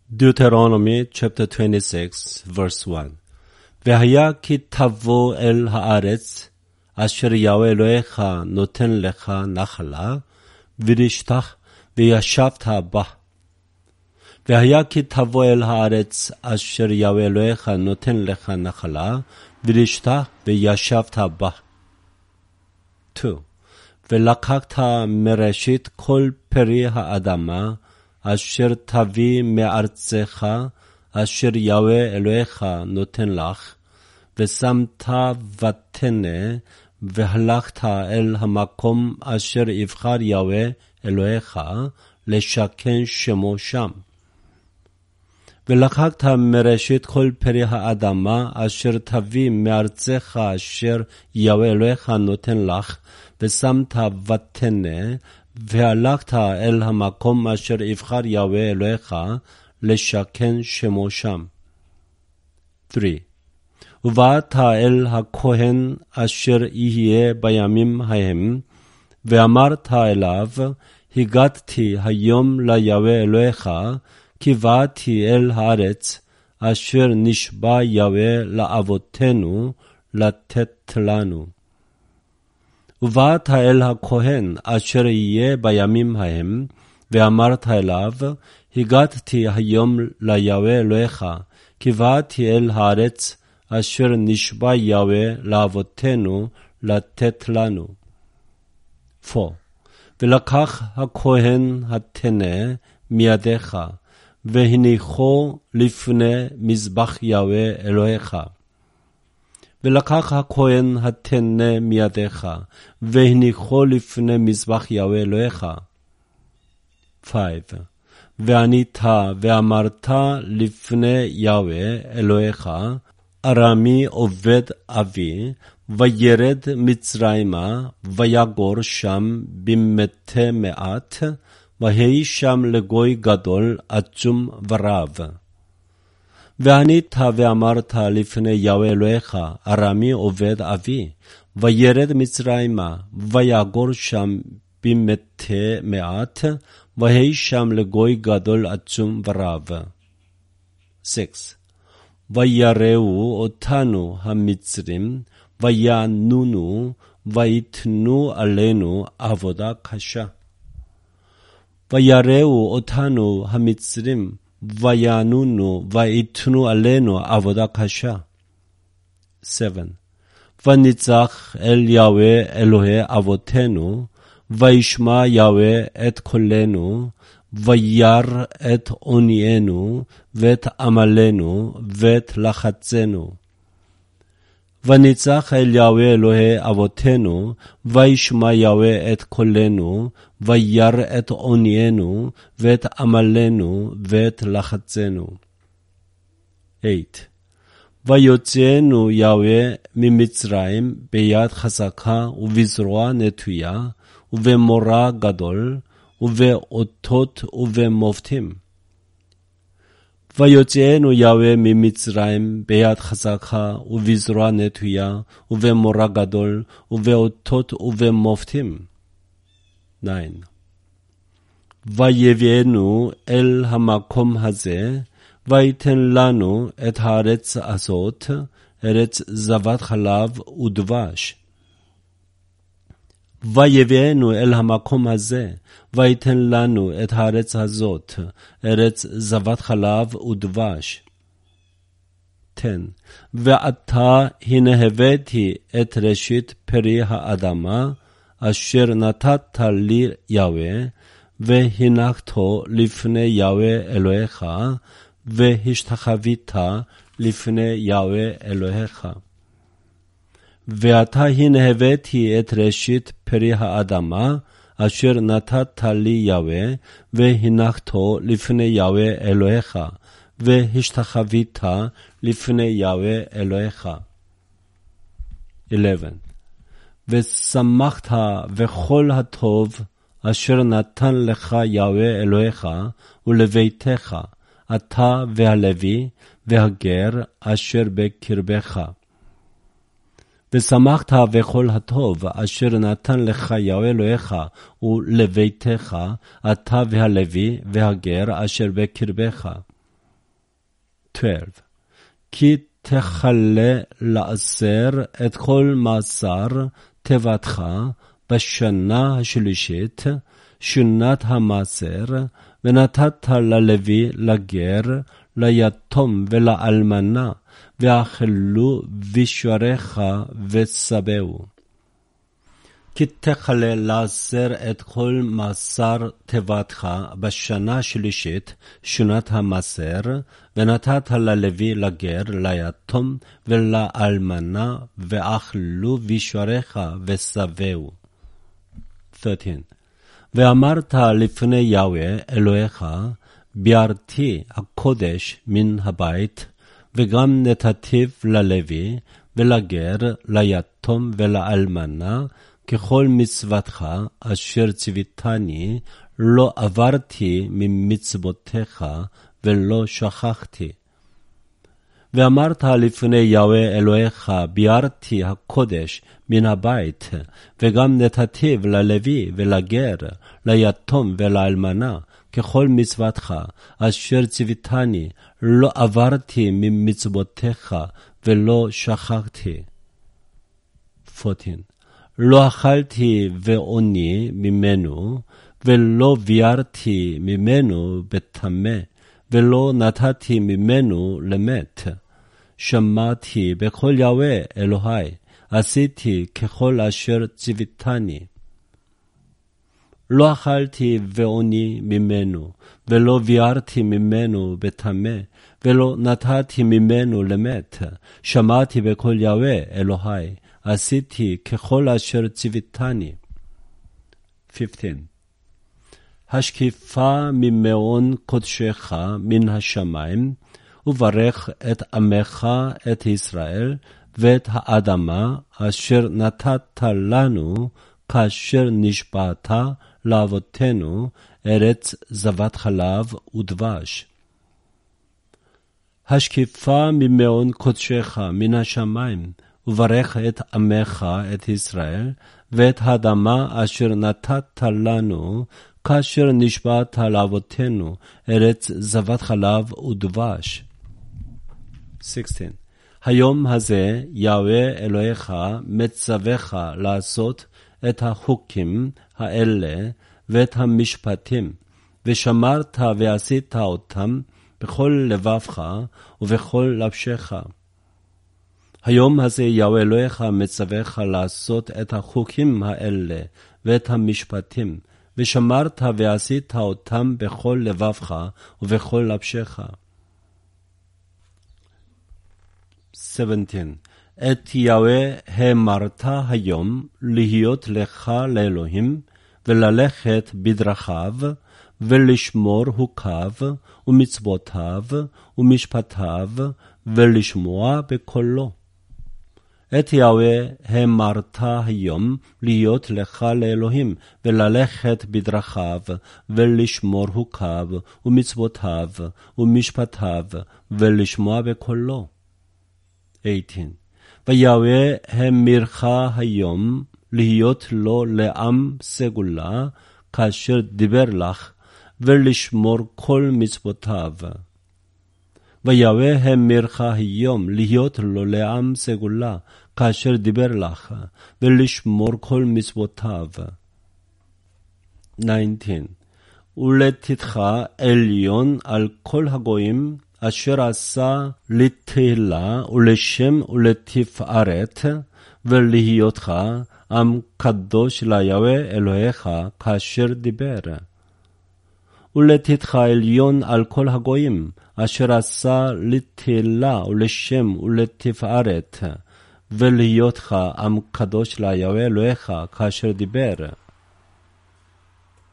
Deuteronomy chapter 26 verse 1 והיה כי תבוא אל הארץ אשר יהוה אלוהיך נותן לך נחלה וירשתך וישבת בה. והיה כי תבוא אל הארץ אשר יהוה אלוהיך נותן לך נחלה וירשתך וישבת בה. 2 ולקחת מראשית כל פרי האדמה אשר תביא מארצך אשר יהוה אלוהיך נותן לך, ושמת ותנה, והלכת אל המקום אשר יבחר יהוה אלוהיך לשכן שמו שם. ולקחת מראשית כל פרי האדמה אשר תביא מארצך אשר יהוה אלוהיך נותן לך, ושמת ותנה, והלכת אל המקום אשר יבחר יהוה אלוהיך לשכן שמו שם. 3 ובאת אל הכהן אשר יהיה בימים ההם, ואמרת אליו, הגעתי היום ליהוה אלוהיך, כי באתי אל הארץ אשר נשבע יהוה לאבותינו לתת לנו. ובאת אל הכהן אשר יהיה בימים ההם, ואמרת אליו, הגעתי היום ליהוה אלוהיך, כי באתי אל הארץ אשר נשבע יהוה לאבותינו לתת לנו. 4 ולקח הכהן התנה מידיך, והניחו לפני מזבח יהוה אלוהיך. ולקח הכהן התנה מידיך, והניחו לפני מזבח יהוה אלוהיך. 5 וענית ואמרת לפני יהוה אלוהיך, ארמי עובד אבי, וירד מצרימה, ויגור שם במתי מעט, ויהי שם לגוי גדול עצום ורב. וענית ואמרת לפני יהוה אלוהיך, ארמי עובד אבי, וירד מצרימה, ויגור שם במתי מעט, ויהי שם לגוי גדול עצום ורב. 6 ויראו אותנו המצרים, ויענונו, ויתנו עלינו עבודה קשה. ויראו אותנו המצרים, ויענונו, ויתנו עלינו עבודה קשה. 7 וניצח אל יהוה אלוהי אבותינו, וישמע יהוה את קולנו, וירא את עוניינו, ואת עמלנו, ואת לחצנו. וניצח אל יהוה אלוהי אבותינו, וישמע יהוה את קולנו, וירא את עוניינו, ואת עמלנו, ואת לחצנו. 8 ויוציאנו יהוה ממצרים ביד חזקה ובזרוע נטויה, ובמורא גדול, ובאותות ובמופתים. ויוציאנו יהוה ממצרים ביד חזקה ובזרוע נטויה, ובמורא גדול, ובאותות ובמופתים. 9 ויביאנו אל המקום הזה, ויתן לנו את הארץ הזאת, ארץ זבת חלב ודבש. ויביאנו אל המקום הזה, ויתן לנו את הארץ הזאת, ארץ זבת חלב ודבש. 10 ועתה הנה הבאתי את ראשית פרי האדמה, אשר נתת לי יהוה, והנחתו לפני יהוה אלוהיך, והשתחווית לפני יהוה אלוהיך. ועתה הנה הבאתי את ראשית פרי האדמה, אשר נתת לי יהוה, והנחתו לפני יהוה אלוהיך, והשתחווית לפני יהוה אלוהיך. 11 ושמחת בכל הטוב אשר נתן לך יהוה אלוהיך ולביתך, אתה והלוי והגר אשר בקרבך. ושמחת בכל הטוב אשר נתן לך יהוה אלוהיך ולביתך, אתה והלוי והגר אשר בקרבך. 12. כי תכלה לעשר את כל מעשר תיבתך בשנה השלישית, שנת המעשר, ונתת ללוי, לגר, ליתום ולאלמנה, ואכלו בשעריך ושבעו. כי תכלה לעשר את כל מעשר תיבתך בשנה השלישית, שנת המעשר, ונתת ללוי, לגר, ליתום ולאלמנה, ואכלו בשעריך ושבעו. 13. ואמרת לפני יהוה אלוהיך, ביארתי הקודש מן הבית, וגם נתתיו ללוי, ולגר, ליתום ולאלמנה, ככל מצוותך אשר ציוויתני, לא עברתי ממצוותיך ולא שכחתי. ואמרת לפני יהוה אלוהיך, ביארתי הקודש מן הבית, וגם נתתיו ללוי ולגר, ליתום ולאלמנה, ככל מצוותך אשר ציוויתני, לא עברתי ממצוותיך ולא שכחתי. 14. לא אכלתי ועוני ממנו, ולא ביארתי ממנו בטמא, ולא נתתי ממנו למת. שמעתי בקול יהוה אלוהי, עשיתי ככל אשר ציוויתני. לא אכלתי ועוני ממנו, ולא ביארתי ממנו בטמא, ולא נתתי ממנו למת. שמעתי בקול יהוה אלוהי, עשיתי ככל אשר ציוויתני. 15. השקיפה ממעון קודשך מן השמיים, וברך את עמך את ישראל, ואת האדמה אשר נתת לנו, כאשר נשבעת לאבותינו, ארץ זבת חלב ודבש. השקיפה ממעון קודשך מן השמיים, וברך את עמך את ישראל, ואת האדמה אשר נתת לנו, כאשר נשבעת לאבותינו, ארץ זבת חלב ודבש. 16. היום הזה יהוה אלוהיך מצווך לעשות את החוקים האלה ואת המשפטים, ושמרת ועשית אותם בכל לבבך ובכל נפשך. היום הזה יהוה אלוהיך מצווך לעשות את החוקים האלה ואת המשפטים, ושמרת ועשית אותם בכל לבבך ובכל נפשך. 17. את יהוה האמרת היום להיות לך לאלוהים, וללכת בדרכיו, ולשמור חוקיו ומצוותיו ומשפטיו, ולשמוע בקולו. את יהוה האמרת היום להיות לך לאלוהים, וללכת בדרכיו, ולשמור חוקיו ומצוותיו ומשפטיו, ולשמוע בקולו. 18. ויהוה האמרך היום להיות לו לעם סגולה, כאשר דיבר לך, ולשמור כל מצוותיו. ויהוה האמרך היום להיות לו לעם סגולה, כאשר דיבר לך, ולשמור כל מצוותיו. 19. ולתתך עליון על כל הגויים, אשר עשה לתהילה ולשם ולתפארת, ולהיותך עם קדוש ליהוה אלוהיך, כאשר דיבר. ולתתך עליון על כל הגויים, אשר עשה לתהילה ולשם ולתפארת, ולהיותך עם קדוש ליהוה אלוהיך, כאשר דיבר.